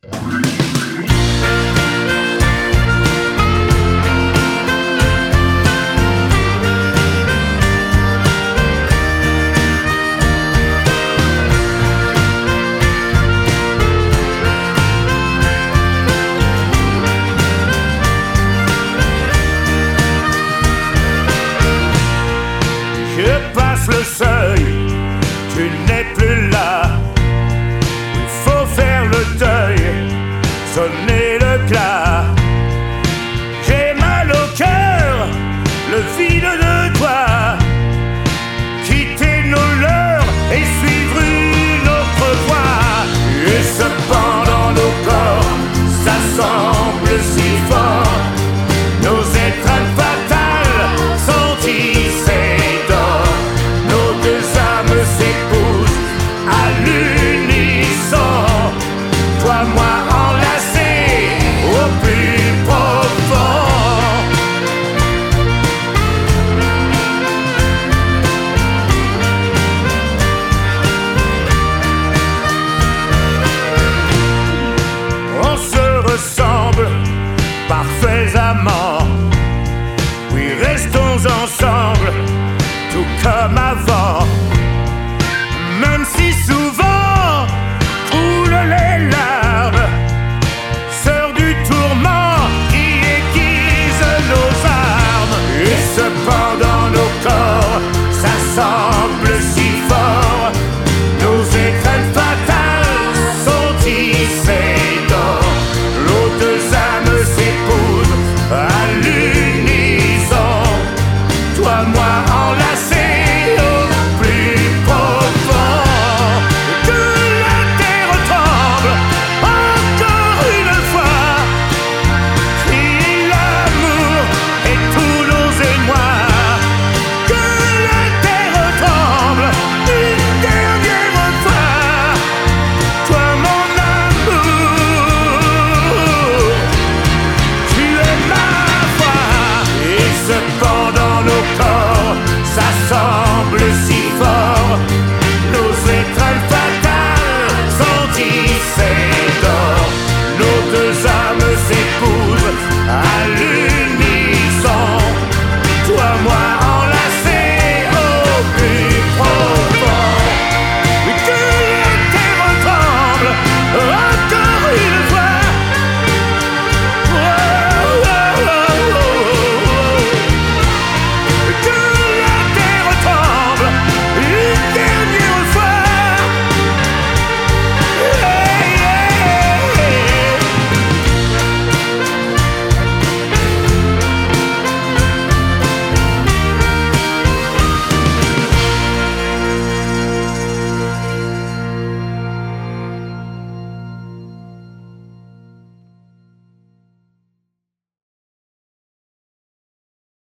Je passe le seuil, tu n'es plus là. Il faut faire le deuil, sonner le glas. J'ai mal au cœur, le vide de toi. Quitter nos leurs et suivre une autre voie. Et cependant nos corps s'assemblent si fort. Nos étreintes fatales sont tissées d'or. Nos deux âmes s'épousent à l'unisson. Toi, moi,